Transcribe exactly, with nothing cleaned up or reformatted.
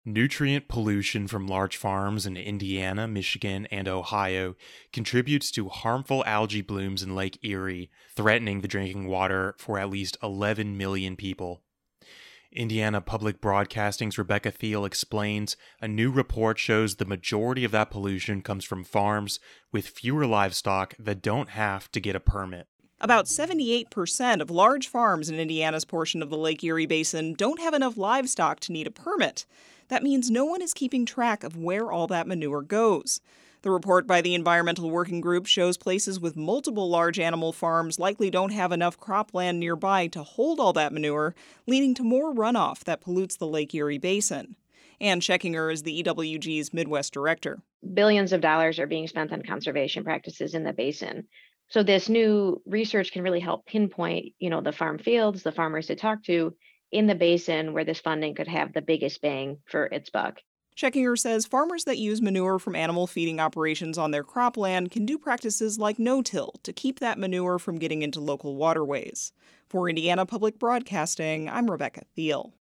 Nutrient pollution from large farms in Indiana, Michigan, and Ohio contributes to harmful algae blooms in Lake Erie, threatening the drinking water for at least eleven million people. Indiana Public Broadcasting's Rebecca Thiel explains a new report shows the majority of that pollution comes from farms with fewer livestock that don't have to get a permit. About seventy-eight percent of large farms in Indiana's portion of the Lake Erie Basin don't have enough livestock to need a permit. That means no one is keeping track of where all that manure goes. The report by the Environmental Working Group shows places with multiple large animal farms likely don't have enough cropland nearby to hold all that manure, leading to more runoff that pollutes the Lake Erie Basin. Ann Scheckinger is the E W G's Midwest director. Billions of dollars are being spent on conservation practices in the basin. So this new research can really help pinpoint, you know, the farm fields, the farmers to talk to in the basin where this funding could have the biggest bang for its buck. Scheckinger says farmers that use manure from animal feeding operations on their cropland can do practices like no-till to keep that manure from getting into local waterways. For Indiana Public Broadcasting, I'm Rebecca Thiel.